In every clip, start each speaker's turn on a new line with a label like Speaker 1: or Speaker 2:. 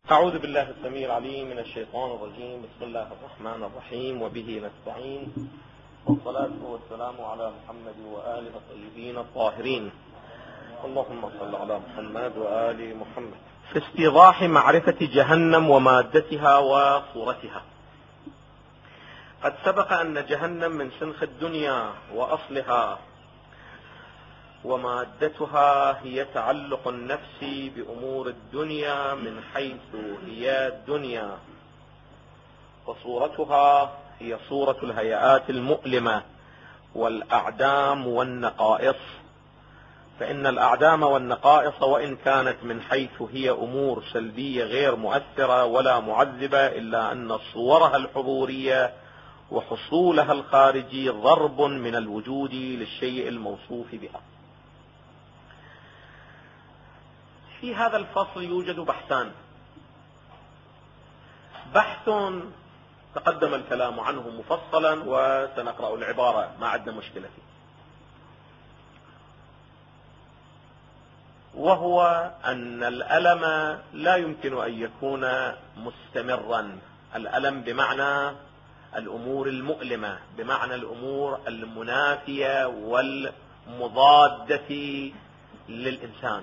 Speaker 1: أعوذ بالله السميع العليم من الشيطان الرجيم. بسم الله الرحمن الرحيم، وبه نستعين، والصلاة والسلام على محمد وآله الطيبين الطاهرين. اللهم صل على محمد وآل محمد. في استيضاح معرفة جهنم ومادتها وصورتها. قد سبق أن جهنم من سنخ الدنيا وأصلها، ومادتها هي تعلق النفس بأمور الدنيا من حيث هي الدنيا، وصورتها هي صورة الهيئات المؤلمة والأعدام والنقائص. فإن الأعدام والنقائص وإن كانت من حيث هي أمور سلبية غير مؤثرة ولا معذبة، إلا أن صورها الحضورية وحصولها الخارجي ضرب من الوجود للشيء الموصوف بها. في هذا الفصل يوجد بحثان. بحث تقدم الكلام عنه مفصلا وسنقرأ العبارة، ما عندنا مشكلة فيه، وهو أن الألم لا يمكن أن يكون مستمرا. الألم بمعنى الأمور المؤلمة، بمعنى الأمور المنافية والمضادة للإنسان،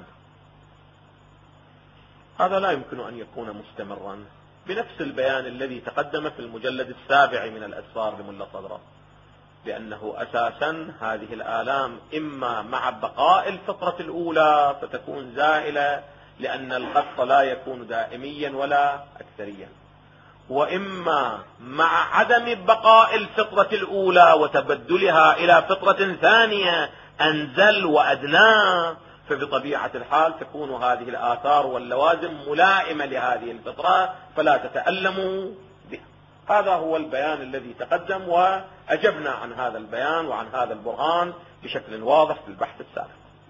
Speaker 1: هذا لا يمكن أن يكون مستمرا بنفس البيان الذي تقدم في المجلد 7 من الأسفار لملا صدرة، لأنه أساسا هذه الآلام إما مع بقاء الفطرة الأولى فتكون زائلة، لأن الخط لا يكون دائميا ولا أكثريا، وإما مع عدم بقاء الفطرة الأولى وتبدلها إلى فطرة ثانية أنزل وأدنى، فبطبيعة الحال تكون هذه الآثار واللوازم ملائمة لهذه الفطرة فلا تتألم بها. هذا هو البيان الذي تقدم، وأجبنا عن هذا البيان وعن هذا البرهان بشكل واضح في البحث السابق.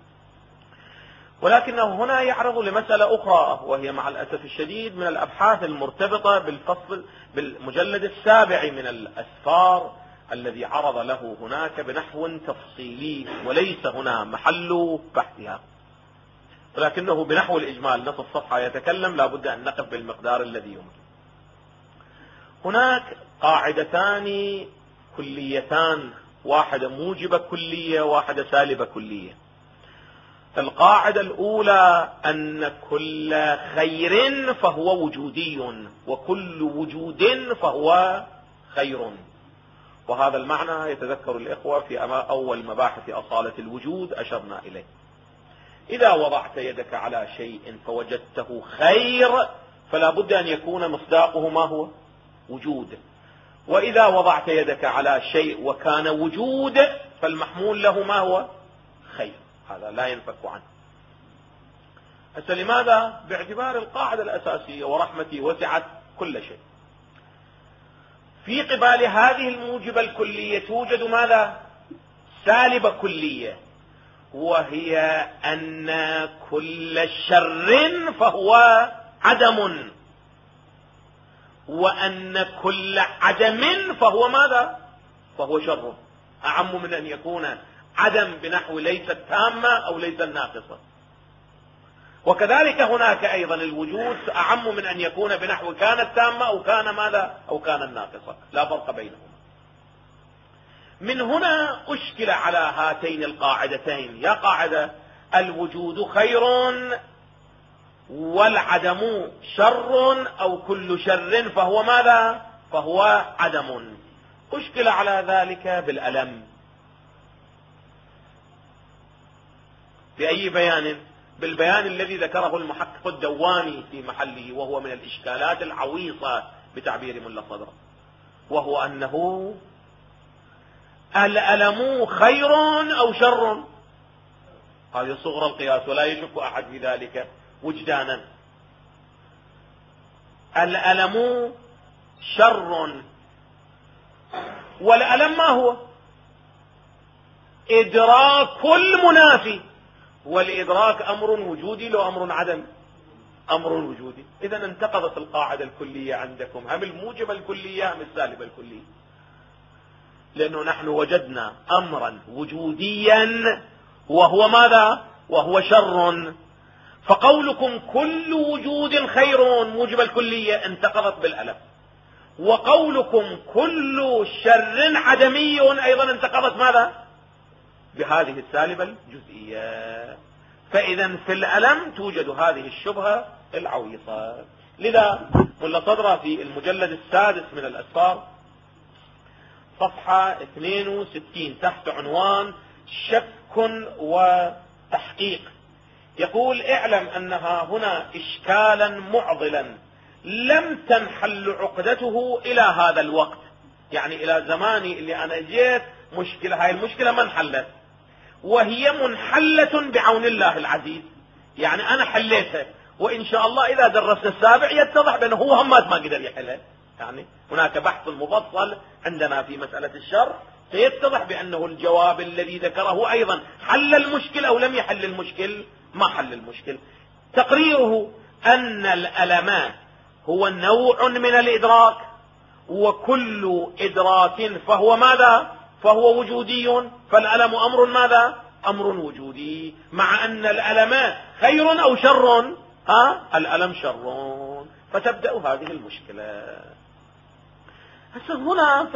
Speaker 1: ولكنه هنا يعرض لمسألة أخرى، وهي مع الأسف الشديد من الأبحاث المرتبطة بالمجلد 7 من الأسفار الذي عرض له هناك بنحو تفصيلي، وليس هنا محل بحثها، ولكنه بنحو الإجمال نصف صفحة يتكلم، لا بد أن نقف بالمقدار الذي يمكن. هناك قاعدتان كليتان، واحدة موجبة كلية وواحدة سالبة كلية. القاعدة الأولى أن كل خير فهو وجودي، وكل وجود فهو خير، وهذا المعنى يتذكر الإخوة في أول مباحث أصالة الوجود أشرنا إليه. إذا وضعت يدك على شيء فوجدته خير فلا بد أن يكون مصداقه ما هو؟ وجود. وإذا وضعت يدك على شيء وكان وجود فالمحمول له ما هو؟ خير. هذا لا ينفك عنه. لماذا؟ باعتبار القاعدة الأساسية ورحمتي وسعت كل شيء. في قبال هذه الموجبة الكلية توجد ماذا؟ سالبة كلية، وهي أن كل شر فهو عدم، وأن كل عدم فهو ماذا؟ فهو شر، أعم من أن يكون عدم بنحو ليست تامة أو ليست ناقصة. وكذلك هناك أيضا الوجود أعم من أن يكون بنحو كانت تامة أو كان ماذا؟ أو كانت ناقصة، لا فرق بينهما. من هنا أشكل على هاتين القاعدتين، يا قاعدة الوجود خير والعدم شر، أو كل شر فهو ماذا؟ فهو عدم. أشكل على ذلك بالألم. بأي بيان؟ بالبيان الذي ذكره المحقق الدواني في محله، وهو من الإشكالات العويصة بتعبير ملا صدرة، وهو أنه الألم خير أو شر. هذه صغرى القياس ولا يشك أحد في ذلك وجدانا. الألم شر، والألم ما هو؟ إدراك المنافي، والإدراك أمر وجودي لو أمر عدم؟ أمر وجودي. إذن انتقضت القاعدة الكلية عندكم، هم الموجبة الكلية هم السالبة الكلية، لأنه نحن وجدنا أمرا وجوديا وهو ماذا؟ وهو شر، فقولكم كل وجود خير موجب الكلية انتقضت بالألم، وقولكم كل شر عدمي أيضا انتقضت ماذا؟ بهذه السالبة الجزئية. فإذا في الألم توجد هذه الشبهة العويصة. لذا ملا صدرة في المجلد السادس من الأسفار صفحة 62 تحت عنوان شك وتحقيق يقول: اعلم أنها هنا إشكالا معضلا لم تنحل عقدته إلى هذا الوقت، يعني إلى زماني اللي أنا جيت مشكلة، هاي المشكلة ما انحلت، وهي منحلة بعون الله العزيز. يعني أنا حليتها، وإن شاء الله إذا درسنا السابع يتضح بأنه هو همات ما قدر يحلها. يعني هناك بحث مفصل عندنا في مسألة الشر سيتضح بأنه الجواب الذي ذكره أيضا حل المشكلة أو لم يحل المشكل، ما حل المشكل. تقريره أن الألم هو نوع من الإدراك، وكل إدراك فهو ماذا؟ فهو وجودي، فالألم أمر ماذا؟ أمر وجودي، مع أن الألم خير أو شر؟ الألم شر. فتبدأ هذه المشكلة. هسه هنا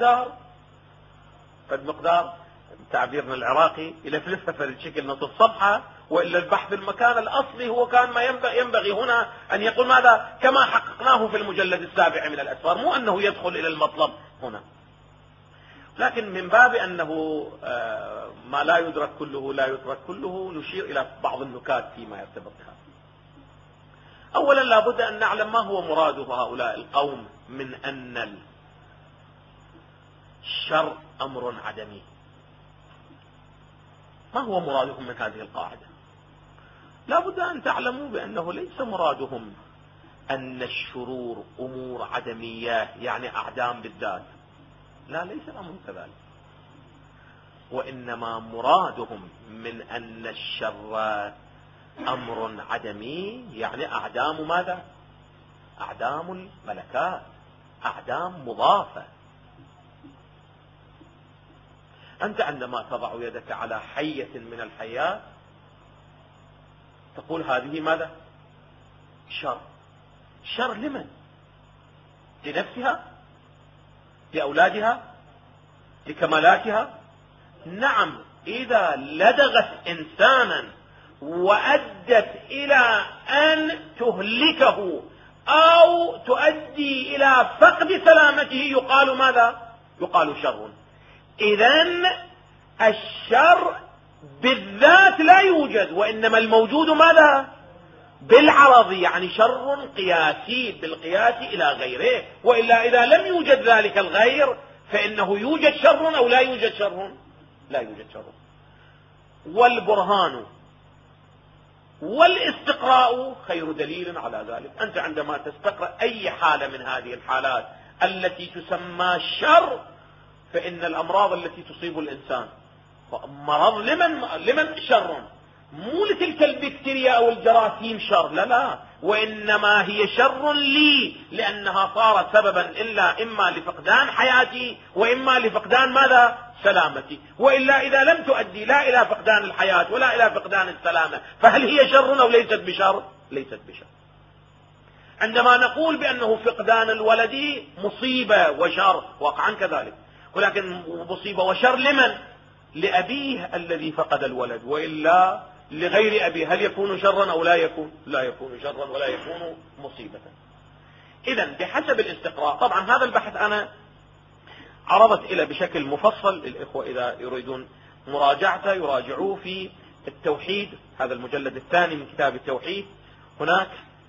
Speaker 1: فد مقدار تعبيرنا العراقي يلفلفها في الشكل نصف صفحة، وإلا البحث المكان الأصلي هو كان ما ينبغي هنا أن يقول ماذا؟ كما حققناه في المجلد السابع من الأسفار، مو أنه يدخل إلى المطلب هنا، لكن من باب أنه ما لا يدرك كله لا يترك كله نشير إلى بعض النكات فيما يرتبط بها. أولا لابد أن نعلم ما هو مراد هؤلاء القوم من أن الشر أمر عدمي. ما هو مرادهم من هذه القاعدة؟ لابد أن تعلموا بأنه ليس مرادهم أن الشرور أمور عدمية يعني أعدام بالذات، لا، ليس الأمر كذلك، وإنما مرادهم من أن الشر أمر عدمي يعني أعدام ماذا؟ أعدام الملكات، أعدام مضافة. أنت عندما تضع يدك على حية من الحيات تقول هذه ماذا؟ شر. شر لمن؟ لنفسها؟ لأولادها؟ لكمالاتها؟ نعم، إذا لدغت إنسانا وأدت إلى أن تهلكه أو تؤدي إلى فقد سلامته يقال ماذا؟ يقال شر. إذن الشر بالذات لا يوجد، وإنما الموجود ماذا؟ بالعرض، يعني شر قياسي بالقياس إلى غيره، وإلا إذا لم يوجد ذلك الغير فإنه يوجد شر أو لا يوجد شر؟ لا يوجد شر. والبرهان والاستقراء خير دليل على ذلك. أنت عندما تستقرأ أي حالة من هذه الحالات التي تسمى شر، فإن الأمراض التي تصيب الإنسان مرض لمن شر، مو لتلك البكتيريا أو الجراثيم شر، لا، وإنما هي شر لي لأنها صارت سببا إلا إما لفقدان حياتي وإما لفقدان ماذا؟ سلامتي. وإلا إذا لم تؤدي لا إلى فقدان الحياة ولا إلى فقدان السلامة فهل هي شر أو ليست بشر؟ ليست بشر. عندما نقول بأنه فقدان الولد مصيبة وشر واقعا كذلك، ولكن مصيبة وشر لمن؟ لأبيه الذي فقد الولد، وإلا لغير أبيه هل يكون شرا أو لا يكون؟ لا يكون شرا ولا يكون مصيبة. إذن بحسب الاستقراء، طبعا هذا البحث أنا عرضت إلى بشكل مفصل، الإخوة إذا يريدون مراجعته يراجعوه في التوحيد، هذا المجلد الثاني من كتاب التوحيد. هناك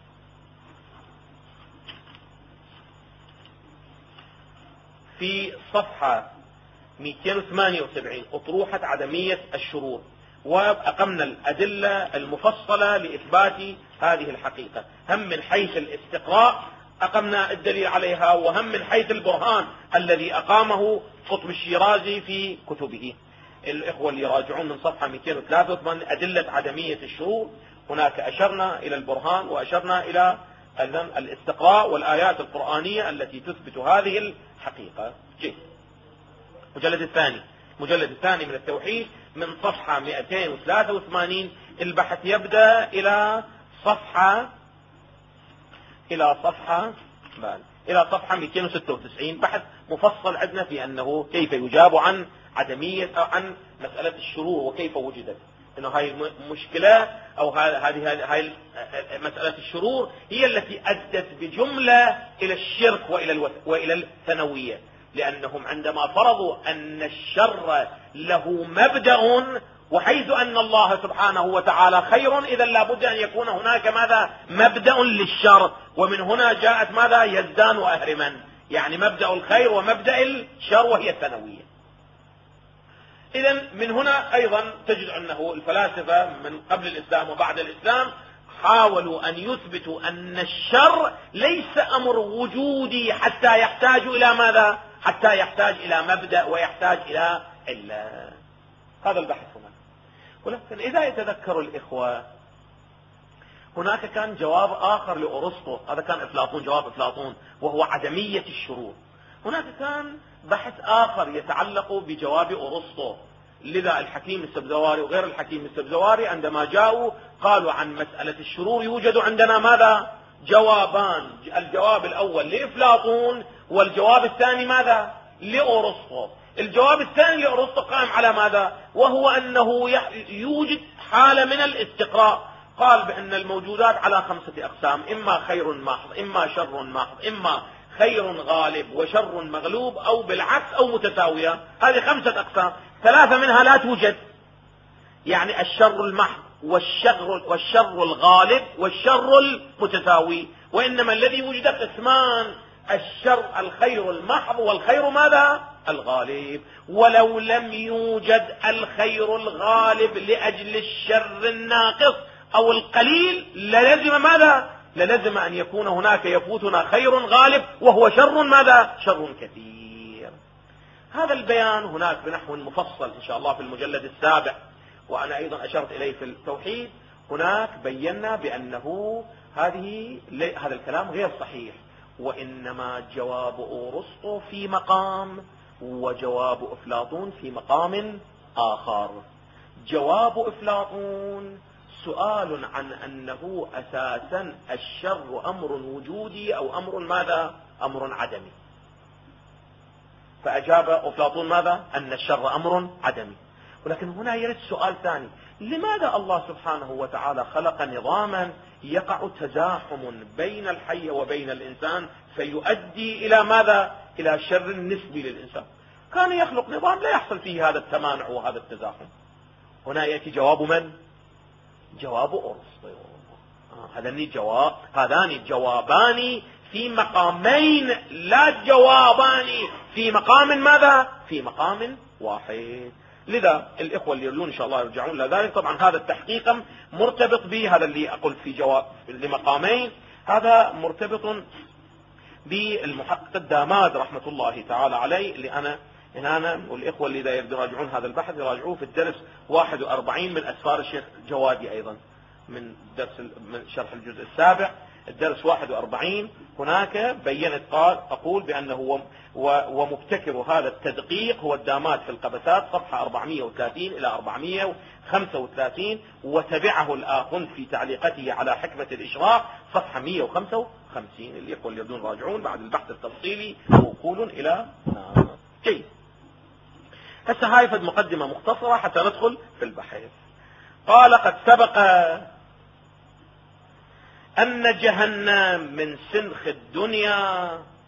Speaker 1: في صفحة 278 أطروحة عدمية الشرور، وأقمنا الأدلة المفصلة لإثبات هذه الحقيقة، هم من حيث الاستقراء أقمنا الدليل عليها، وهم من حيث البرهان الذي أقامه قطب الشيرازي في كتبه. الإخوة اللي يراجعون من صفحة 283 أدلة عدمية الشرور، هناك أشرنا إلى البرهان وأشرنا إلى الاستقراء والآيات القرآنية التي تثبت هذه الحقيقة. المجلد الثاني من التوحيد من صفحة 283 البحث يبدأ إلى صفحة إلى صفحة 296 بحث مفصل عندنا في أنه كيف يجاب عن عدمية أو عن مسألة الشرور وكيف وجدت. إنه هاي المشكلة أو هاي مسألة الشرور هي التي أدت بجملة إلى الشرك وإلى الثانوية، لأنهم عندما فرضوا أن الشر له مبدأ، وحيث أن الله سبحانه وتعالى خير، إذا لابد أن يكون هناك ماذا؟ مبدأ للشر. ومن هنا جاءت ماذا؟ يزدان وأهرمن، يعني مبدأ الخير ومبدأ الشر، وهي الثانوية. إذا من هنا أيضا تجد أنه الفلاسفة من قبل الإسلام وبعد الإسلام حاولوا أن يثبتوا أن الشر ليس أمر وجودي حتى يحتاج إلى ماذا؟ حتى يحتاج إلى مبدأ ويحتاج إلى علة. هذا البحث هنا. ولكن إذا يتذكر الإخوة هناك كان جواب آخر لأرسطو، هذا كان أفلاطون، جواب أفلاطون، وهو عدمية الشرور. هناك كان بحث آخر يتعلق بجواب أرسطو. لذا الحكيم السبزواري وغير الحكيم السبزواري عندما جاءوا قالوا عن مسألة الشرور يوجد عندنا ماذا؟ جوابان، الجواب الأول لأفلاطون والجواب الثاني ماذا؟ لأرسطو. الجواب الثاني لأرسطو قائم على ماذا؟ وهو أنه يوجد حالة من الاستقراء. قال بأن الموجودات على 5 أقسام: إما خير محض، إما شر محض، إما خير غالب وشر مغلوب، أو بالعكس أو متساوية. هذه 5 أقسام، 3 منها لا توجد، يعني الشر المحض والشر الغالب والشر المتساوي. وإنما الذي وجد قسمان: الخير المحض والخير ماذا؟ الغالب. ولو لم يوجد الخير الغالب لأجل الشر الناقص أو القليل للزم ماذا؟ للزم أن يكون هناك يفوتنا خير غالب وهو شر ماذا؟ شر كثير. هذا البيان هناك بنحو مفصل إن شاء الله في المجلد 7، وأنا أيضا أشرت إليه في التوحيد. هناك بينا بأنه هذا الكلام غير صحيح، وإنما جواب أرسطو في مقام وجواب أفلاطون في مقام آخر. جواب أفلاطون سؤال عن أنه أساسا الشر أمر وجودي أو أمر ماذا؟ أمر عدمي. فأجاب أفلاطون ماذا؟ أن الشر أمر عدمي. ولكن هنا يرد سؤال ثاني: لماذا الله سبحانه وتعالى خلق نظاما يقع تزاحم بين الحي وبين الإنسان فيؤدي إلى ماذا؟ إلى شر نسبي للإنسان. كان يخلق نظام لا يحصل فيه هذا التمانع وهذا التزاحم. هنا يأتي جواب من؟ جواب أرسطو. هذان جوابان في مقامين، لا جوابان في مقام ماذا؟ في مقام واحد. لذا الإخوة اللي يريدون إن شاء الله يرجعون لذلك. طبعا هذا التحقيق مرتبط بهذا اللي أقول في جواب لمقامين، هذا مرتبط بالمحقق الداماد رحمة الله تعالى عليه، اللي أنا والإخوة اللي إذا يراجعون هذا البحث يراجعوه في الدرس 41 من أسفار الشيخ جوادي، أيضا من شرح الجزء 7 الدرس 41. هناك بينت أقول بأنه ومبتكر هذا التدقيق هو الداماد في القبسات، صفحة 430 إلى 435، وتبعه الآخن في تعليقته على حكمة الإشراق صفحة 155. الإخوة اللي يريدون راجعون بعد البحث التفصيلي موكول إلى جيد. هسه هاي فد مقدمة مختصرة حتى ندخل في البحث. قال: قد سبق أن جهنم من سنخ الدنيا.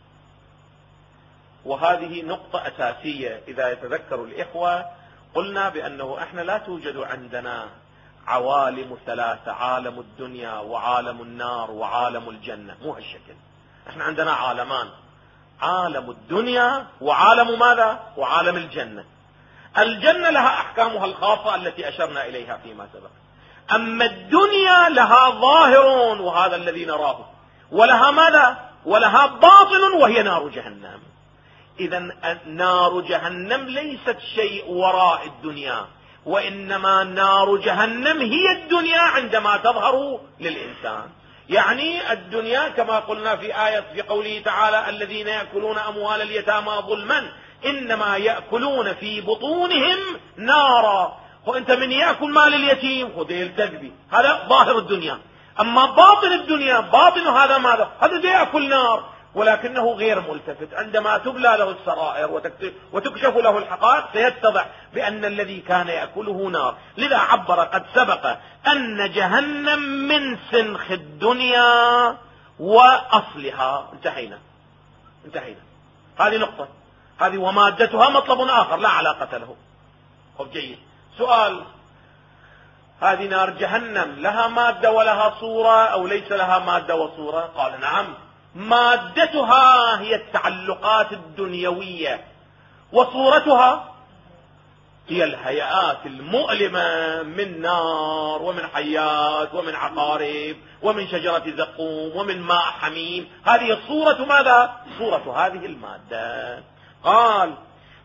Speaker 1: وهذه نقطة أساسية إذا يتذكر الإخوة، قلنا بأنه إحنا لا توجد عندنا عوالم 3: عالم الدنيا وعالم النار وعالم الجنة، مو هالشكل. إحنا عندنا عالمان: عالم الدنيا وعالم ماذا؟ وعالم الجنة. الجنة لها أحكامها الخاصة التي أشرنا إليها فيما سبق، أما الدنيا لها ظاهر وهذا الذي نراه، ولها ماذا؟ ولها باطن وهي نار جهنم. إذا نار جهنم ليست شيء وراء الدنيا، وإنما نار جهنم هي الدنيا عندما تظهر للإنسان. يعني الدنيا كما قلنا في آية في قوله تعالى: الذين يأكلون أموال اليتامى ظلما إنما يأكلون في بطونهم نارا. وانت من يأكل مال اليتيم خذ يلتذبي، هذا ظاهر الدنيا. أما باطن الدنيا، باطن هذا ماذا؟ هذا يأكل نار، ولكنه غير ملتفت. عندما تبلى له السرائر وتكشف له الحقائق سيتضح بأن الذي كان يأكله نار. لذا عبر قد سبق أن جهنم من سنخ الدنيا وأصلها. انتهينا. هذه نقطة، هذه ومادتها مطلب آخر لا علاقة له. طب جيد. سؤال: هذه نار جهنم لها مادة ولها صورة أو ليس لها مادة وصورة؟ قال نعم، مادتها هي التعلقات الدنيوية، وصورتها هي الهيئات المؤلمة من نار ومن حيات ومن عقارب ومن شجرة زقوم ومن ماء حميم. هذه صورة ماذا؟ صورة هذه المادة. قال: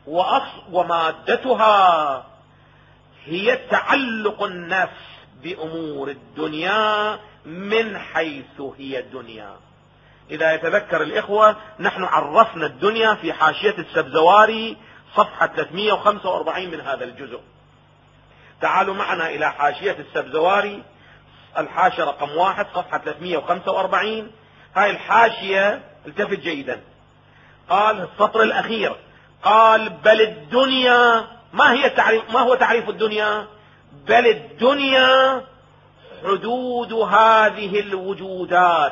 Speaker 1: ومادتها هي تعلق النفس بأمور الدنيا من حيث هي دنيا. إذا يتذكر الإخوة نحن عرفنا الدنيا في حاشية السبزواري صفحة 345 من هذا الجزء. تعالوا معنا إلى حاشية السبزواري الحاشية رقم 1 صفحة 345. هاي الحاشية التفت جيدا. قال السطر الأخير، قال: بل الدنيا ما هو تعريف الدنيا؟ بل الدنيا حدود هذه الوجودات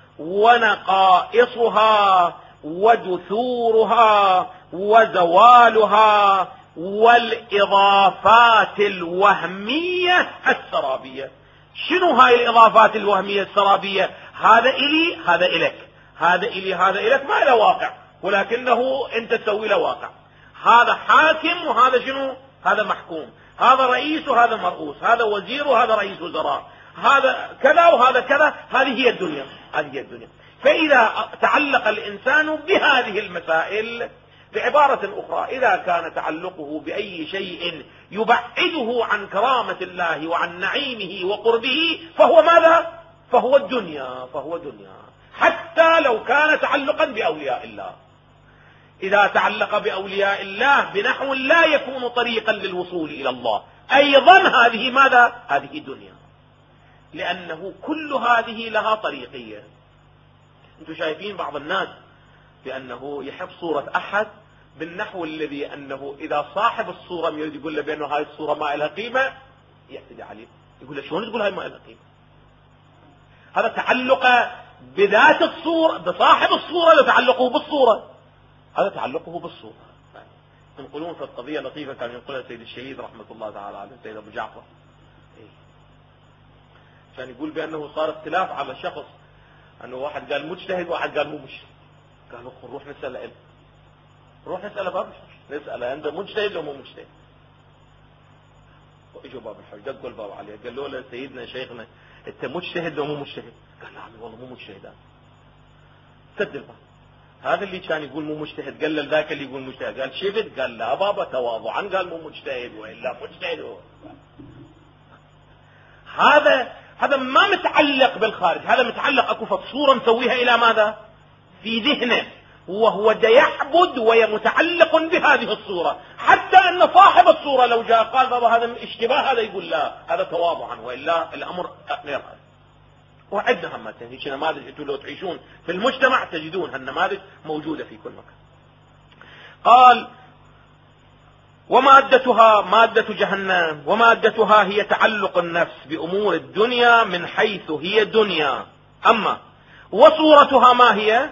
Speaker 1: ونقائصها ودثورها وزوالها والإضافات الوهمية السرابية. شنو هاي الإضافات الوهمية السرابية؟ هذا إلي، هذا إلك، هذا إلي، هذا إلك، ما له واقع، ولكنه أنت تسوي له واقع. هذا حاكم وهذا شنو؟ هذا محكوم. هذا رئيس وهذا مرؤوس، هذا وزير وهذا رئيس وزراء، هذا كذا وهذا كذا. هذه هي الدنيا، هذه هي الدنيا. فإذا تعلق الإنسان بهذه المسائل، بعبارة أخرى، إذا كان تعلقه بأي شيء يبعده عن كرامة الله وعن نعيمه وقربه فهو ماذا؟ فهو الدنيا، فهو دنيا، حتى لو كان تعلقا بأولياء الله. إذا تعلق بأولياء الله بنحو لا يكون طريقا للوصول إلى الله، أيضا هذه ماذا؟ هذه دنيا، لأنه كل هذه لها طريقية. أنتم شايفين بعض الناس بأنه يحب صورة أحد بالنحو الذي أنه إذا صاحب الصورة يريد يقول له بأنه هذه الصورة ما لها قيمة يعتدي عليه، يقول له شلون تقول هاي ما لها قيمة؟ هذا تعلق بذات الصورة، بصاحب الصورة لتعلقه بالصورة، هذا تعلقه بالصورة. ينقلون في القضية لطيفة كان ينقلها السيد الشهيد رحمة الله تعالى عليه السيد أبو جعفر، كان يقول بأنه صار اختلاف على شخص، أنه واحد قال مجتهد وواحد قال مو مجتهد. قالوا نروح نسأله علم، نروح نسأله باب الحج، نسأله أنت مجتهد ولا مو مجتهد؟ وإجوا باب الحج دقوا الباب عليه، قالوا له سيدنا شيخنا أنت مجتهد ولا مو مجتهد؟ قال نعم والله مو مجتهد. سد الباب. هذا اللي كان يقول مو مجتهد قال له ذاك اللي يقول مجتهد، قال شفت؟ قال لا بابا تواضعا قال مو مجتهد وإلا مجتهد هو. هذا ما متعلق بالخارج، هذا متعلق اكو صورة مسويها الى ماذا؟ في ذهنه، وهو يعبد ومتعلق بهذه الصورة، حتى ان صاحب الصورة لو جاء قال بابا هذا اشتباه، هذا يقول لا هذا تواضعا والا الامر غير هذا. وعندنا همتين هيك نماذج، انتم لو تعيشون في المجتمع تجدون هالنماذج موجودة في كل مكان. قال ومادتها مادة جهنم، ومادتها هي تعلق النفس بأمور الدنيا من حيث هي دنيا. أما وصورتها ما هي؟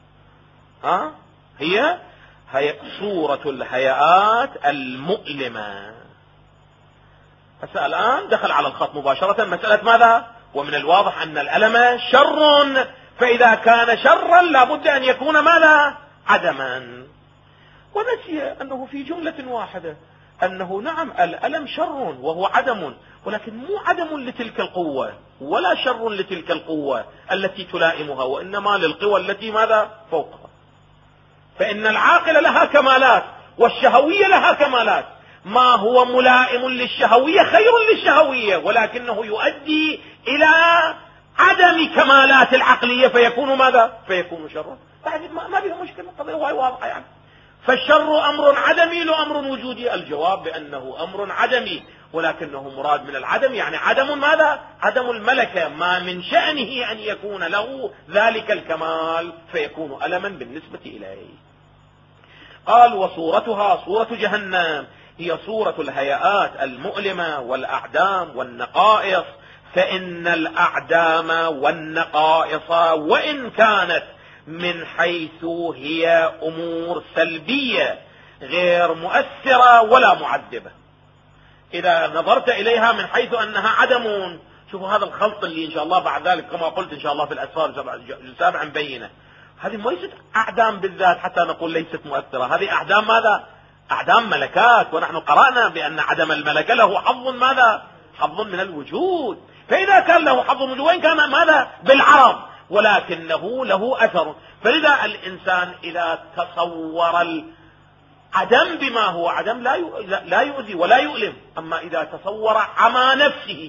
Speaker 1: هي صورة الهيئات المؤلمة. هسه الآن دخل على الخط مباشرة مسألة ماذا؟ ومن الواضح أن الألم شر، فإذا كان شرا لابد أن يكون ماذا؟ عدما. ونسي أنه في جملة واحدة أنه نعم الألم شر وهو عدم، ولكن مو عدم لتلك القوة ولا شر لتلك القوة التي تلائمها، وإنما للقوى التي ماذا؟ فوقها. فإن العاقل لها كمالات والشهوية لها كمالات، ما هو ملائم للشهوية خير للشهوية، ولكنه يؤدي إلى عدم كمالات العقلية فيكون ماذا؟ فيكون شرا. ما بها مشكلة، القضية واضحة يعني. فالشر أمر عدمي لو أمر وجودي؟ الجواب بأنه أمر عدمي، ولكنه مراد من العدم يعني عدم ماذا؟ عدم الملكة، ما من شأنه أن يكون له ذلك الكمال فيكون ألما بالنسبة إليه. قال وصورتها صورة جهنم هي صورة الهيئات المؤلمة والأعدام والنقائص، فإن الأعدام والنقائص وإن كانت من حيث هي أمور سلبية غير مؤثرة ولا معذبة، إذا نظرت إليها من حيث أنها عدم، شوفوا هذا الخلط اللي إن شاء الله بعد ذلك كما قلت إن شاء الله في الأسفار سابعا بينه، هذه ليست أعدام بالذات حتى نقول ليست مؤثرة، هذه أعدام ماذا؟ أعدام ملكات، ونحن قرأنا بأن عدم الملكة له حظ ماذا؟ حظ من الوجود، فإذا كان له حظ من الوجود وإن كان ماذا؟ بالعرض، ولكنه له أثر. فلذا الإنسان إذا تصور العدم بما هو عدم لا يؤذي ولا يؤلم، أما إذا تصور عمى نفسه،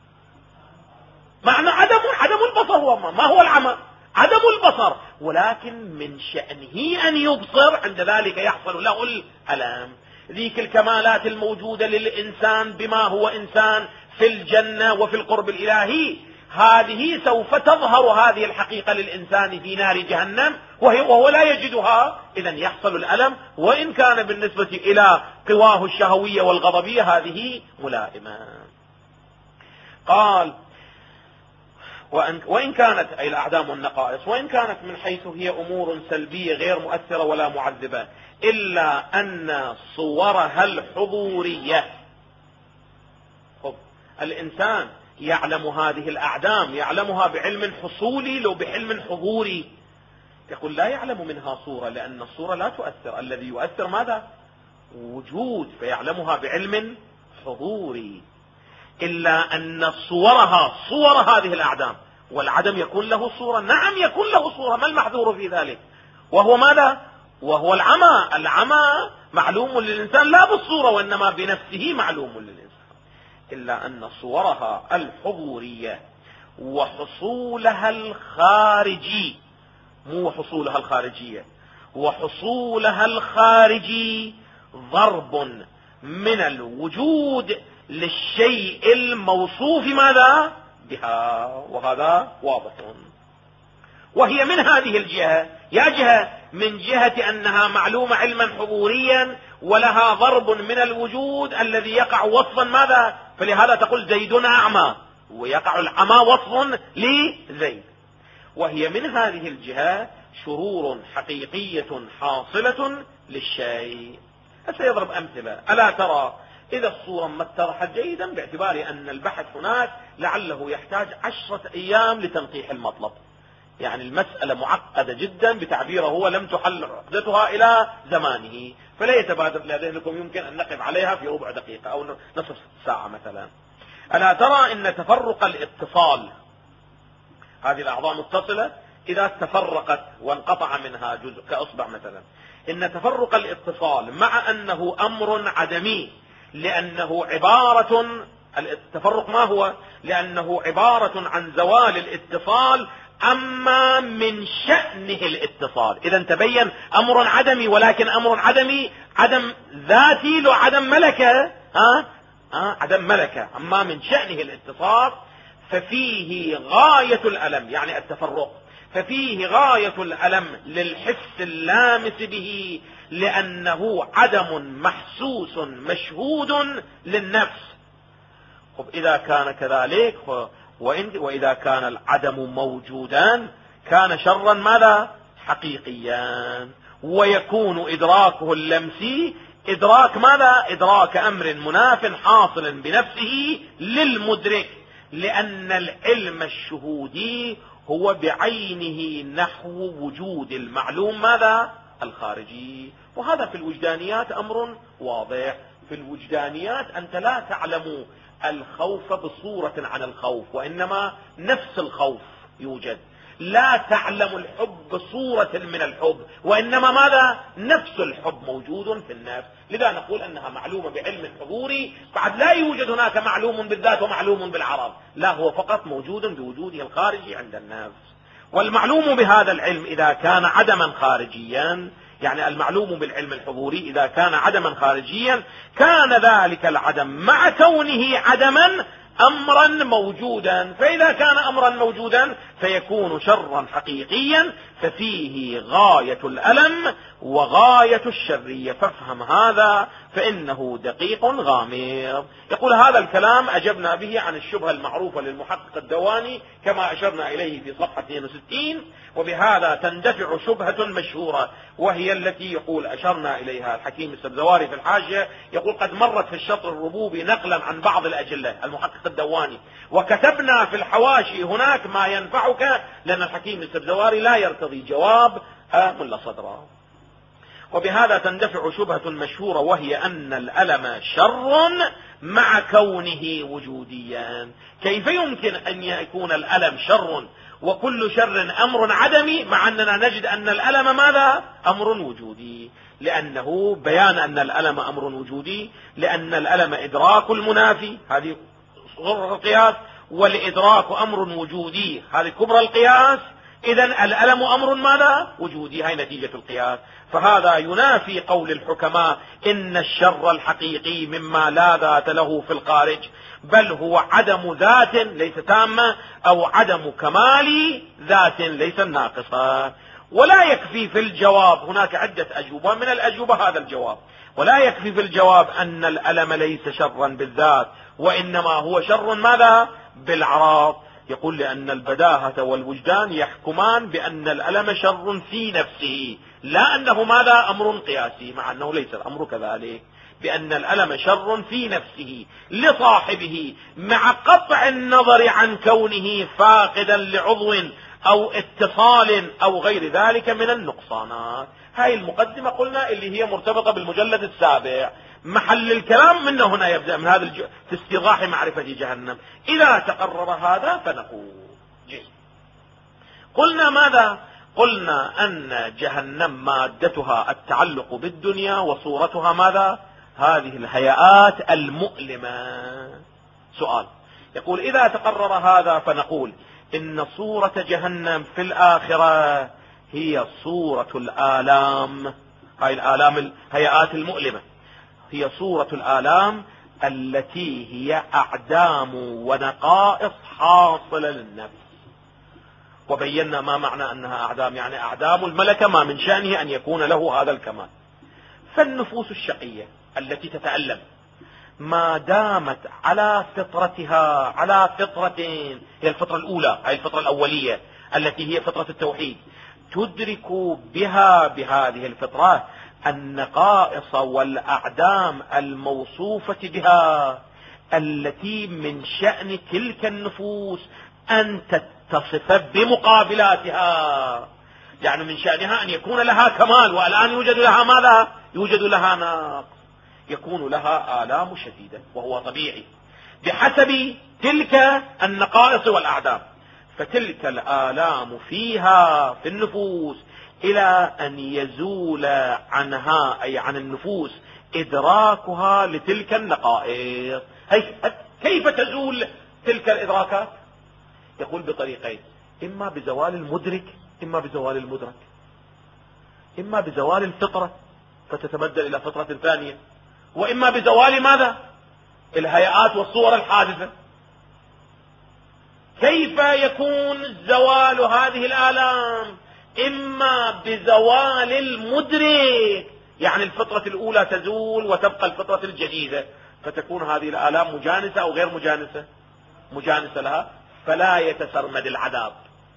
Speaker 1: معنى عدم البصر هو ما هو العمى؟ عدم البصر، ولكن من شأنه أن يبصر، عند ذلك يحصل له الألم. ذيك الكمالات الموجودة للإنسان بما هو إنسان في الجنة وفي القرب الإلهي، هذه سوف تظهر هذه الحقيقة للإنسان في نار جهنم وهو لا يجدها، إذا يحصل الألم، وإن كان بالنسبة إلى قواه الشهوية والغضبية هذه ملائمة. قال وإن كانت أي الأعدام والنقائص وإن كانت من حيث هي أمور سلبية غير مؤثرة ولا معذبة، إلا أن صورها الحضورية. الإنسان يعلم هذه الأعدام، يعلمها بعلم حصولي لو بعلم حضوري، يقول لا يعلم منها صورة، لأن الصورة لا تؤثر، الذي يؤثر ماذا؟ وجود، فيعلمها بعلم حضوري. إلا أن صور هذه الأعدام والعدم يكون له صورة، نعم يكون له صورة، ما المحذور في ذلك؟ وهو ماذا؟ وهو العمى معلوم للإنسان لا بالصورة وإنما بنفسه معلوم للإنسان. إلا أن صورها الحضورية وحصولها الخارجي، مو حصولها الخارجية، وحصولها الخارجي ضرب من الوجود للشيء الموصوف ماذا؟ بها، وهذا واضح. وهي من هذه الجهة، يا جهة من جهة أنها معلومة علما حضوريا ولها ضرب من الوجود الذي يقع وصفا ماذا؟ فلهذا تقول زيد أعمى، ويقع العمى وصف لزيد. وهي من هذه الجهة شرور حقيقية حاصلة للشيء. سيضرب أمثلة. ألا ترى إذا الصورة ما اتضحت جيدا، باعتبار أن البحث هناك لعله يحتاج 10 أيام لتنقيح المطلب، يعني المسألة معقدة جدا بتعبيره هو، لم تحل عقدتها إلى زمانه، فلا يتبادر إلى ذهنكم يمكن أن نقف عليها في ربع دقيقة أو نصف ساعة مثلا. ألا ترى إن تفرق الاتصال، هذه الأعضاء متصلة إذا تفرقت وانقطع منها جزء كأصبع مثلا، إن تفرق الاتصال مع أنه أمر عدمي، لأنه عبارة، التفرق ما هو؟ لأنه عبارة عن زوال الاتصال أما من شأنه الاتصال. إذا تبين أمر عدمي، ولكن أمر عدمي عدم ذاتي لو عدم ملكة، عدم ملكة، أما من شأنه الاتصال ففيه غاية الألم، يعني التفرق، ففيه غاية الألم للحس اللامس به، لأنه عدم محسوس مشهود للنفس. إذا كان كذلك وإذا كان العدم موجودا كان شرا ماذا؟ حقيقيا، ويكون إدراكه اللمسي إدراك ماذا؟ إدراك أمر مناف حاصل بنفسه للمدرك، لأن العلم الشهودي هو بعينه نحو وجود المعلوم ماذا؟ الخارجي. وهذا في الوجدانيات أمر واضح. في الوجدانيات أنت لا تعلم الخوف بصورة عن الخوف، وإنما نفس الخوف يوجد. لا تعلم الحب بصورة من الحب، وإنما ماذا؟ نفس الحب موجود في النفس. لذا نقول أنها معلومة بعلم حضوري، بعد لا يوجد هناك معلوم بالذات ومعلوم بالعرض، لا، هو فقط موجود بوجوده الخارجي عند النفس. والمعلوم بهذا العلم إذا كان عدما خارجيا يعني المعلوم بالعلم الحضوري إذا كان عدما خارجيا كان ذلك العدم مع كونه عدما أمرا موجودا، فإذا كان أمرا موجودا فيكون شرا حقيقيا، ففيه غاية الألم وغاية الشرية، فافهم هذا فإنه دقيق غامض. يقول هذا الكلام أجبنا به عن الشبهة المعروفة للمحقق الدواني كما أشرنا إليه في صفحة 62، وبهذا تندفع شبهة مشهورة وهي التي يقول أشرنا إليها الحكيم السبزواري في الحاشية، يقول قد مرت في الشطر الربوبي نقلا عن بعض الأجلة المحقق الدواني، وكتبنا في الحواشي هناك ما ينفعك، لأن الحكيم السبزواري لا يرتضي جواب ملا صدرا. وبهذا تندفع شبهة مشهورة وهي أن الألم شر مع كونه وجوديا. كيف يمكن أن يكون الألم شر وكل شر أمر عدمي مع أننا نجد أن الألم ماذا؟ أمر وجودي. لأنه بيان أن الألم أمر وجودي، لأن الألم إدراك المنافي، هذه صغر القياس، والإدراك أمر وجودي، هذه كبرى القياس. إذن الألم أمر ماذا؟ وجودي، هاي نتيجة القياس. فهذا ينافي قول الحكماء إن الشر الحقيقي مما لا ذات له في الخارج، بل هو عدم ذات ليس تامة، أو عدم كمال ذات ليس ناقصة. ولا يكفي في الجواب، هناك عدة أجوبة، من الأجوبة هذا الجواب، ولا يكفي في الجواب أن الألم ليس شرا بالذات، وإنما هو شر ماذا؟ بالعراض. يقول لأن البداهة والوجدان يحكمان بأن الألم شر في نفسه، لا أنه ماذا؟ أمر قياسي، مع أنه ليس الأمر كذلك، بأن الألم شر في نفسه لصاحبه مع قطع النظر عن كونه فاقدا لعضو أو اتصال أو غير ذلك من النقصانات. هاي المقدمة قلنا اللي هي مرتبطة بالمجلد السابع. محل الكلام من هنا يبدأ، من هذا في استيضاح معرفة جهنم. إذا تقرر هذا فنقول قلنا ماذا؟ قلنا أن جهنم مادتها التعلق بالدنيا وصورتها ماذا؟ هذه الهيئات المؤلمة. سؤال يقول إذا تقرر هذا فنقول إن صورة جهنم في الآخرة هي صورة الآلام، هاي الآلام الهيئات المؤلمة هي صورة الآلام التي هي أعدام ونقائص حاصلة للنفس. وبينا ما معنى أنها أعدام، يعني أعدام الملكة ما من شأنه أن يكون له هذا الكمال. فالنفوس الشقية التي تتألم ما دامت على فطرتها، على فطرتين، هي الفطرة الأولى، هي الفطرة الأولية التي هي فطرة التوحيد، تدرك بها بهذه الفطرة النقائص والأعدام الموصوفة بها، التي من شأن تلك النفوس أن تتصف بمقابلاتها. يعني من شأنها أن يكون لها كمال، والآن يوجد لها ماذا؟ يوجد لها نقص، يكون لها آلام شديدة، وهو طبيعي بحسب تلك النقائص والأعدام. فتلك الآلام فيها في النفوس إلى أن يزول عنها، أي عن النفوس، إدراكها لتلك النقائص. كيف تزول تلك الإدراكات؟ يقول بطريقين: إما بزوال المدرك، إما بزوال المدرك، إما بزوال الفطرة فتتبدل إلى فطرة ثانية، وإما بزوال ماذا؟ الهيئات والصور الحادثة. كيف يكون زوال هذه الآلام؟ إما بزوال المدرك، يعني الفطرة الأولى تزول وتبقى الفطرة الجديدة، فتكون هذه الآلام مجانسة أو غير مجانسة؟ مجانسة لها، فلا يتسرمد العذاب.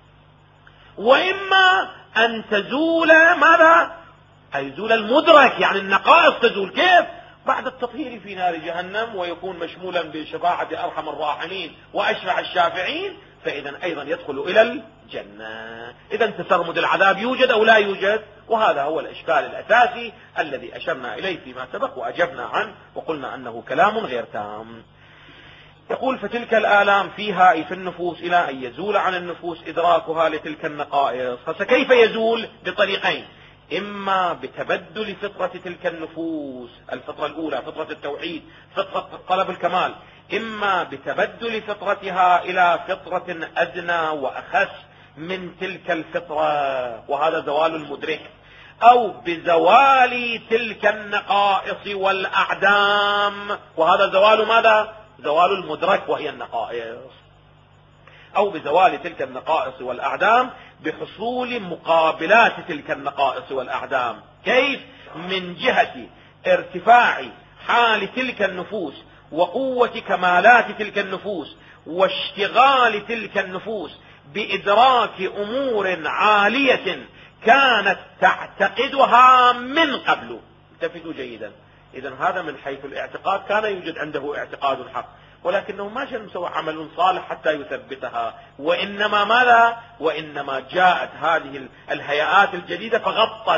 Speaker 1: وإما أن تزول ماذا؟ أي يزول المدرك، يعني النقائص تزول. كيف؟ بعد التطهير في نار جهنم، ويكون مشمولا بشفاعة أرحم الراحمين وأشفع الشافعين، فإذا أيضا يدخل إلى الجنة. إذا تسرمد العذاب يوجد أو لا يوجد؟ وهذا هو الإشكال الأساسي الذي أشرنا إليه فيما سبق وأجبنا عنه، وقلنا أنه كلام غير تام. يقول: فتلك الآلام فيها، أي في النفوس، إلى أن يزول عن النفوس إدراكها لتلك النقائص. فكيف يزول؟ بطريقين: إما بتبدل فطرة تلك النفوس، الفطرة الأولى فطرة التوحيد، فطرة طلب الكمال، إما بتبدل فطرتها إلى فطرة أدنى وأخس من تلك الفطرة، وهذا زوال المدرك، أو بزوال تلك النقائص والأعدام، وهذا زوال ماذا؟ زوال المدرك وهي النقائص. أو بزوال تلك النقائص والأعدام بحصول مقابلات تلك النقائص والأعدام. كيف؟ من جهة ارتفاع حال تلك النفوس وقوة كمالات تلك النفوس واشتغال تلك النفوس بإدراك أمور عالية كانت تعتقدها من قبل. التفتوا جيدا، إذن هذا من حيث الاعتقاد كان يوجد عنده اعتقاد حق، ولكنه ما شاء مسوى عمل صالح حتى يثبتها، وإنما ماذا؟ وإنما جاءت هذه الهيئات الجديدة فغطت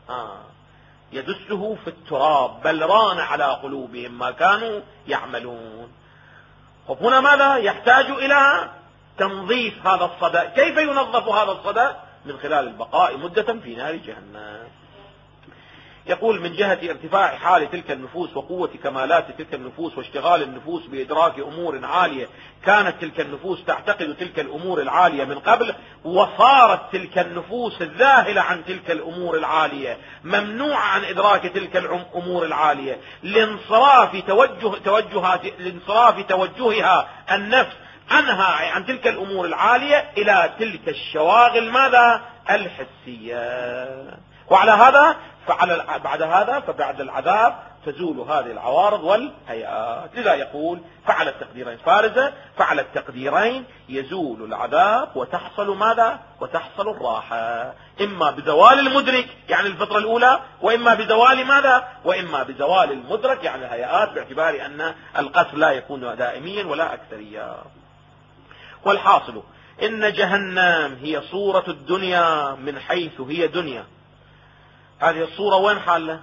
Speaker 1: يدسه في التراب، بل ران على قلوبهم ما كانوا يعملون. هنا ماذا؟ يحتاج إلى تنظيف هذا الصدى. كيف ينظف هذا الصدى؟ من خلال البقاء مدة في نار جهنم. يقول من جهة ارتفاع حال تلك النفوس وقوة كمالات تلك النفوس واشتغال النفوس بإدراك أمور عالية كانت تلك النفوس تعتقد تلك الأمور العالية من قبل، وصارت تلك النفوس الذاهلة عن تلك الأمور العالية ممنوعة عن إدراك تلك الأمور العالية لانصراف توجهها النفس عنها، عن تلك الأمور العالية إلى تلك الشواغل ماذا؟ الحسية. وعلى هذا فبعد العذاب تزول هذه العوارض والهيئات. لذا يقول فعل التقديرين فارزة، فعل التقديرين يزول العذاب وتحصل ماذا؟ وتحصل الراحة، إما بزوال المدرك يعني الفترة الأولى، وإما بزوال ماذا؟ وإما بزوال المدرك يعني الهيئات، باعتبار أن القتل لا يكون دائميا ولا أكثريا. والحاصل إن جهنم هي صورة الدنيا من حيث هي دنيا. هذه الصورة وين حالة؟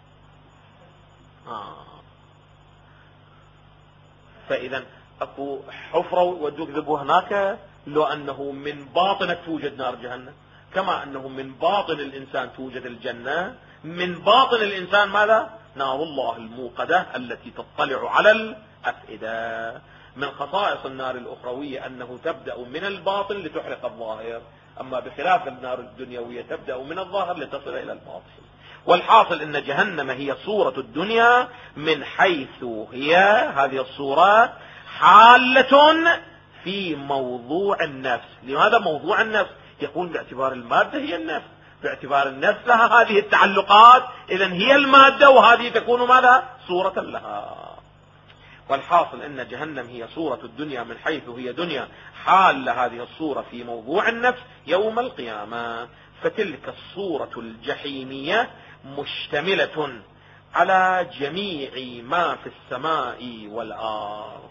Speaker 1: فإذا أكو حفرة ودوك ذبوا هناك، لو أنه من باطنك توجد نار جهنم، كما أنه من باطن الإنسان توجد الجنة، من باطن الإنسان ماذا؟ نار الله الموقدة التي تطلع على الأفئدة. من خصائص النار الأخروية أنه تبدأ من الباطن لتحرق الظاهر، أما بخلاف النار الدنيوية تبدأ من الظاهر لتصل إلى الباطن. والحاصل أن جهنم هي صورة الدنيا من حيث هي هذه الصورة حالة في موضوع النفس. لماذا موضوع النفس؟ يقول باعتبار المادة هي النفس، باعتبار النفس لها هذه التعلقات، إذن هي المادة وهذه تكون ماذا؟ صورة لها. والحاصل أن جهنم هي صورة الدنيا من حيث هي دنيا، حال هذه الصورة في موضوع النفس يوم القيامة. فتلك الصورة الجحيمية مشتملة على جميع ما في السماء والأرض.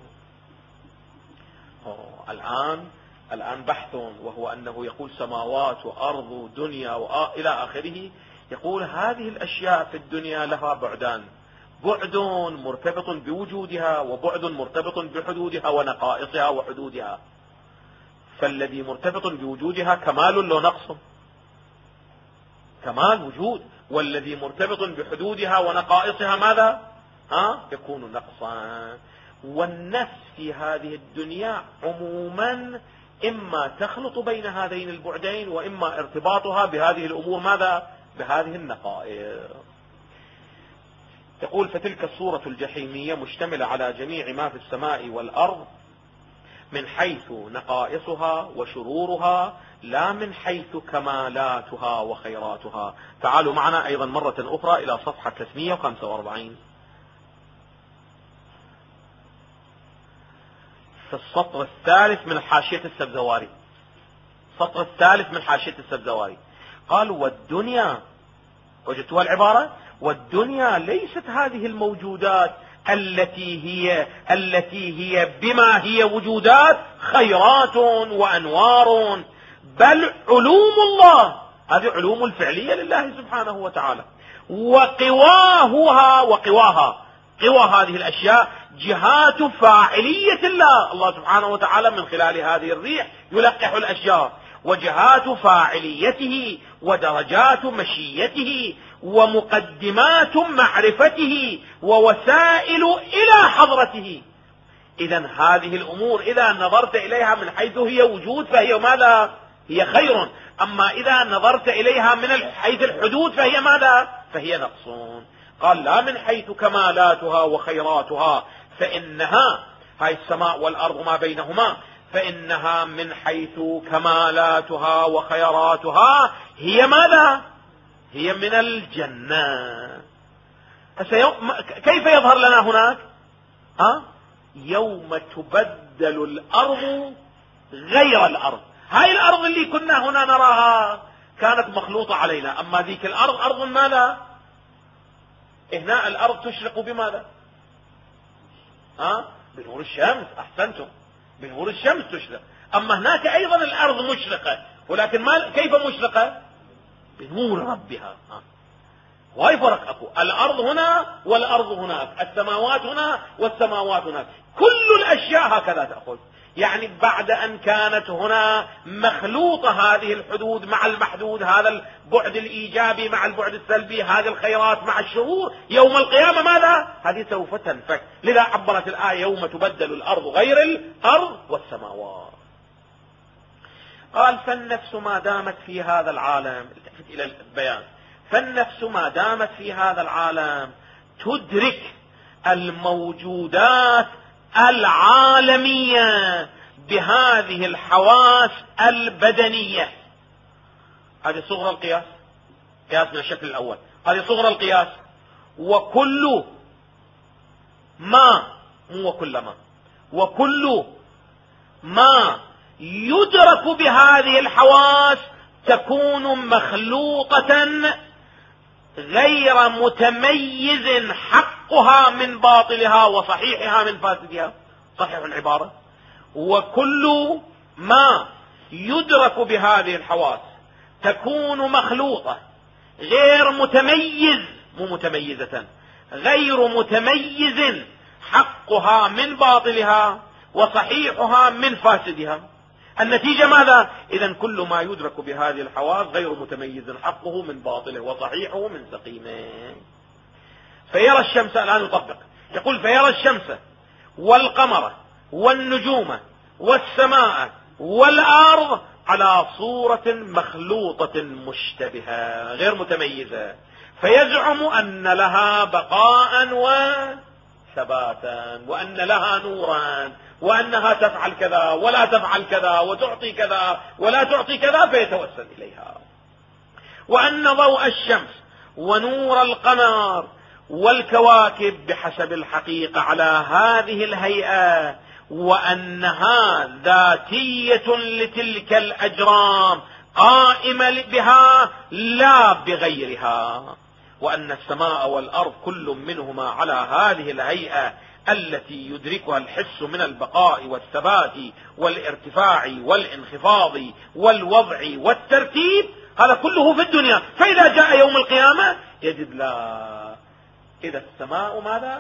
Speaker 1: الآن بحث، وهو أنه يقول سماوات وأرض ودنيا إلى آخره. يقول هذه الأشياء في الدنيا لها بعدان، بعد مرتبط بوجودها، وبعد مرتبط بحدودها ونقائصها وحدودها. فالذي مرتبط بوجودها كمال لو نقص، كمال وجود، والذي مرتبط بحدودها ونقائصها ماذا؟ يكون نقصا. والنفس في هذه الدنيا عموما إما تخلط بين هذين البعدين، وإما ارتباطها بهذه الأمور ماذا؟ بهذه النقائص. يقول فتلك الصورة الجحيمية مشتملة على جميع ما في السماء والأرض من حيث نقائصها وشرورها، لا من حيث كمالاتها وخيراتها. تعالوا معنا أيضا مرة أخرى إلى صفحة 345 في السطر الثالث من حاشية السبزواري. السطر الثالث من حاشية السبزواري قال والدنيا، وجدتها العبارة؟ والدنيا ليست هذه الموجودات التي هي بما هي وجودات خيرات وأنوار، بل علوم الله، هذه علوم الفعلية لله سبحانه وتعالى، وقواها قوى هذه الأشياء جهات فاعلية الله سبحانه وتعالى من خلال هذه الريح يلقح الأشجار، وجهات فاعليته ودرجات مشيته ومقدمات معرفته ووسائل إلى حضرته. إذن هذه الأمور إذا نظرت إليها من حيث هي وجود فهي ماذا؟ هي خير. أما إذا نظرت إليها من حيث الحدود فهي ماذا؟ فهي نقص. قال لا من حيث كمالاتها وخيراتها فإنها، هاي السماء والأرض ما بينهما، فإنها من حيث كمالاتها وخيراتها هي ماذا؟ هي من الجنة. كيف يظهر لنا هناك؟ يوم تبدل الأرض غير الأرض. هاي الأرض اللي كنا هنا نراها كانت مخلوطة علينا، أما ذيك الأرض أرض ماذا؟ هنا الأرض تشرق بماذا؟ بنور الشمس. أحسنتم، بنور الشمس تشرق. أما هناك أيضا الأرض مشرقة، ولكن كيف مشرقة؟ بنور ربها. واي فرق اكو، الأرض هنا والأرض هناك، السماوات هنا والسماوات هناك، كل الأشياء هكذا تأخذ. يعني بعد أن كانت هنا مخلوطة هذه الحدود مع المحدود، هذا البعد الإيجابي مع البعد السلبي، هذه الخيرات مع الشرور، يوم القيامة ماذا؟ هذه سوف تنفك. لذا عبرت الآية يوم تبدل الأرض غير الأرض والسماوات. قال فالنفس ما دامت في هذا العالم، التفت إلى البيان، فالنفس ما دامت في هذا العالم تدرك الموجودات العالمية بهذه الحواس البدنية. هذه صغرى القياس، قياس من الشكل الأول، هذه صغرى القياس. وكل ما، مو وكل ما، وكل ما يدرك بهذه الحواس تكون مخلوقة غير متميز حقها من باطلها وصحيحها من فاسدها. صحيح العبارة. وكل ما يدرك بهذه الحواس تكون مخلوطة غير متميز، مو متميزة، غير متميز حقها من باطلها وصحيحها من فاسدها. النتيجة ماذا؟ إذن كل ما يدرك بهذه الحواس غير متميز حقه من باطله وصحيحه من سقيمه. فيرى الشمس، الآن يطبق، يقول فيرى الشمس والقمر والنجوم والسماء والأرض على صورة مخلوطة مشتبهة غير متميزة، فيزعم أن لها بقاء وثباتا، وأن لها نورا، وأنها تفعل كذا ولا تفعل كذا، وتعطي كذا ولا تعطي كذا، فيتوسل إليها. وأن ضوء الشمس ونور القمر والكواكب بحسب الحقيقة على هذه الهيئة، وأنها ذاتية لتلك الأجرام قائمة بها لا بغيرها، وأن السماء والأرض كل منهما على هذه الهيئة التي يدركها الحس من البقاء والثبات والارتفاع والانخفاض والوضع والترتيب، هذا كله في الدنيا. فإذا جاء يوم القيامة يجد لا، إذا السماء ماذا؟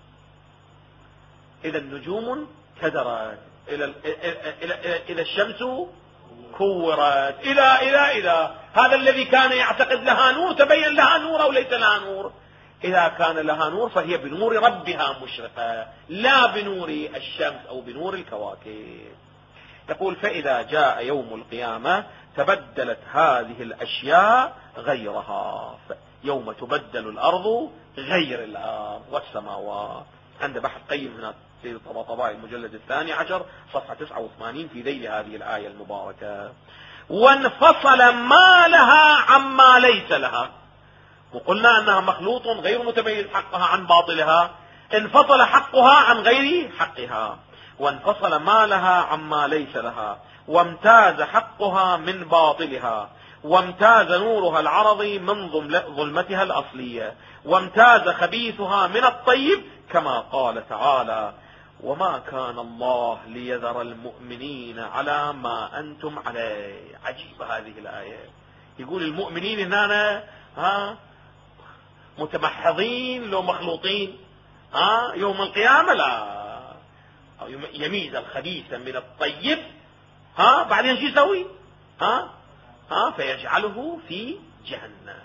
Speaker 1: إذا النجوم كدرت، إذا الشمس كورت، إذا هذا الذي كان يعتقد لها نور تبين لها نور أو ليس لها نور. إذا كان لها نور فهي بنور ربها مشرقة، لا بنور الشمس أو بنور الكواكب. يقول فإذا جاء يوم القيامة تبدلت هذه الأشياء غيرها، يوم تبدل الأرض غير الأرض والسماوات. عند بحث قيم هنا في طباطباء المجلد 12 صفحة 89 في ذيل هذه الآية المباركة. وانفصل ما لها عما ليس لها، وقلنا أنها مخلوط غير متميز حقها عن باطلها، انفصل حقها عن غير حقها. وانفصل ما لها عما ليس لها، وامتاز حقها من باطلها، وامتاز نورها العرضي من ظلمتها الأصلية، وامتاز خبيثها من الطيب، كما قال تعالى وما كان الله ليذر المؤمنين على ما أنتم عليه. عجيبة هذه الآية. يقول المؤمنين هنا متمحضين لو مخلوطين، يوم القيامة لا، يميز الخبيث من الطيب، بعدين شو يسوي؟ فيجعله في جهنم.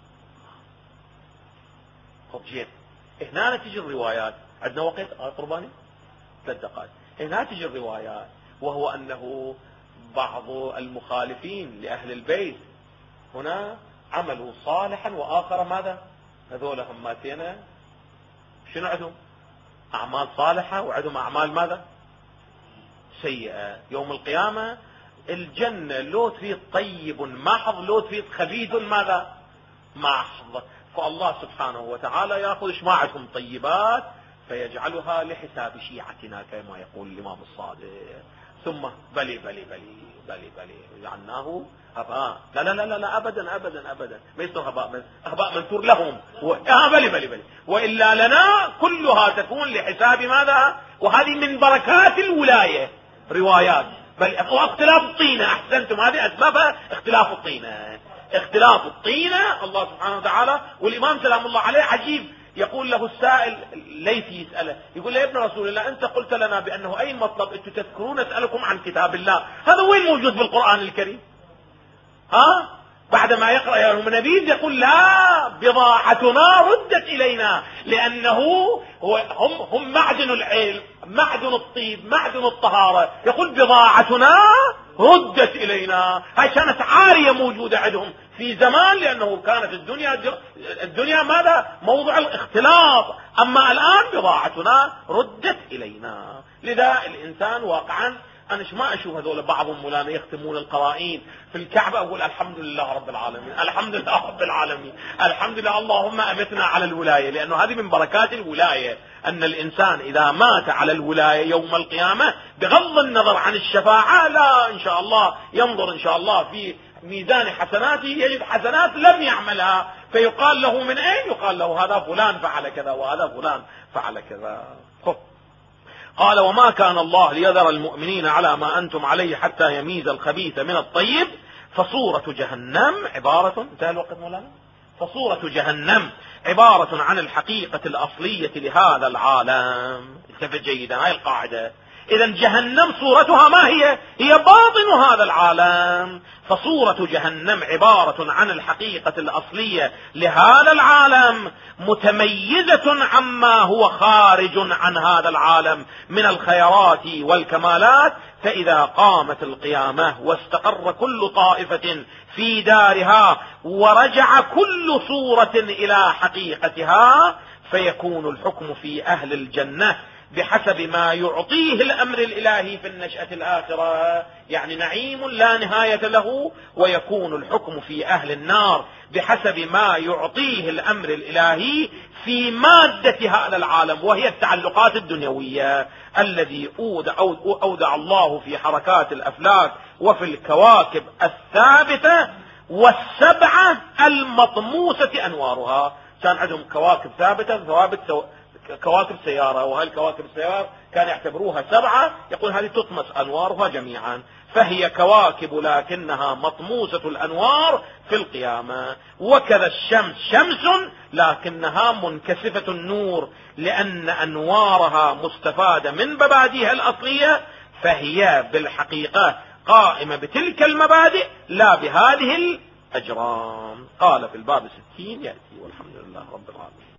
Speaker 1: خب جيد، هنا تجي الروايات. عندنا وقت قرباني 3 دقائق. هنا تجي الروايات، وهو أنه بعض المخالفين لأهل البيت هنا عملوا صالحا وآخر ماذا؟ هذول هماتين شنو عندهم؟ أعمال صالحة وعندهم أعمال ماذا؟ سيئة. يوم القيامة الجنة لو تفيد طيب محض، لو تفيد خبيث ماذا؟ محض. فالله سبحانه وتعالى يأخذ إيش ما عندهم طيبات فيجعلها لحساب شيعتنا كما يقول الإمام الصادق. ثم بلي بلي بلي بلي بلي جعلناه هباء. لا لا لا لا أبدا أبدا أبدا، ما يصير هباء منثور لهم. بلي بلي بلي، وإلا لنا كلها تكون لحساب ماذا؟ وهذه من بركات الولاية. روايات بل واختلاف الطينة، أحسنتم، هذه أسبابها اختلاف الطينة. اختلاف الطينة الله سبحانه وتعالى. والإمام سلام الله عليه عجيب، يقول له السائل ليثي يسأله، يقول له يا ابن رسول الله أنت قلت لنا بأنه أي مطلب أنتم تذكرون أسألكم عن كتاب الله، هذا وين موجود في القرآن الكريم؟ بعدما يقرأ يا النبي يقول لا بضاعتنا ردت إلينا، لأنه هم معدن العلم، معدن الطيب، معدن الطهارة. يقول بضاعتنا ردت إلينا، هاي كانت عارية موجودة عندهم في زمان، لأنه كانت الدنيا ماذا؟ موضع الاختلاط. أما الآن بضاعتنا ردت إلينا. لذا الإنسان واقعا أنا ما أشوف هذول بعضهم مولانا يختمون القرائن في الكعبة أقول الحمد لله رب العالمين، الحمد لله رب العالمين، الحمد لله اللهم أمتنا على الولاية، لأنه هذه من بركات الولاية، أن الإنسان إذا مات على الولاية يوم القيامة بغض النظر عن الشفاعة لا إن شاء الله ينظر إن شاء الله في ميزان حسناته يجد حسنات لم يعملها، فيقال له من أين؟ يقال له هذا فلان فعل كذا وهذا فلان فعل كذا. قال وما كان الله ليذر المؤمنين على ما أنتم عليه حتى يميز الخبيث من الطيب. فصورة جهنم عبارة، انتهى الوقت مولانا، فصورة جهنم عبارة عن الحقيقة الأصلية لهذا العالم. انتبه جيدا هاي القاعدة. إذا جهنم صورتها ما هي؟ هي باطن هذا العالم. فصورة جهنم عبارة عن الحقيقة الأصلية لهذا العالم، متميزة عما هو خارج عن هذا العالم من الخيرات والكمالات. فإذا قامت القيامة واستقر كل طائفة في دارها ورجع كل صورة إلى حقيقتها، فيكون الحكم في أهل الجنة بحسب ما يعطيه الأمر الإلهي في النشأة الآخرة، يعني نعيم لا نهاية له. ويكون الحكم في أهل النار بحسب ما يعطيه الأمر الإلهي في مادة هذا العالم، وهي التعلقات الدنيوية الذي أودع الله في حركات الأفلاك وفي الكواكب الثابتة والسبعة المطموسة أنوارها. كان عندهم كواكب ثابتة، ثوابت كواكب سيارة، وهي الكواكب السيارة كان يعتبروها سبعة، يقول هذه تطمس أنوارها جميعا، فهي كواكب لكنها مطموسة الأنوار في القيامة. وكذا الشمس شمس لكنها منكسفة النور، لأن أنوارها مستفادة من مبادئها الأصلية، فهي بالحقيقة قائمة بتلك المبادئ لا بهذه الأجرام. قال في الباب 60 يأتي، والحمد لله رب العالمين.